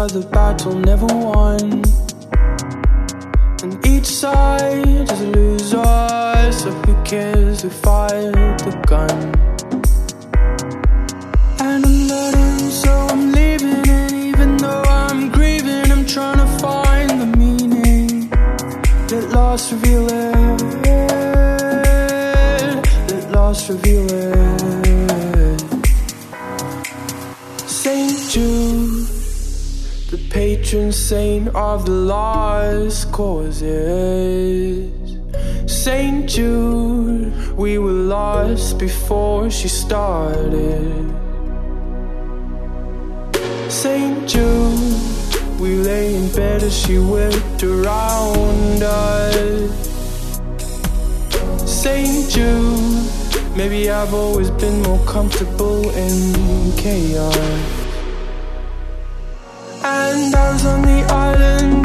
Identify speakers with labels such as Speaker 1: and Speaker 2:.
Speaker 1: another battle never won, and each side is a loser. So who cares who fired the gun? And I'm learning, so I'm leaving. And even though I'm grieving, I'm trying to find the meaning. Let loss reveal it. Let loss reveal it. Saint Jude, the patron saint of the lost causes. Saint Jude, we were lost before she started. Saint Jude, we lay in bed as she whipped around us. Saint Jude, maybe I've always been more comfortable in chaos. And I was on the island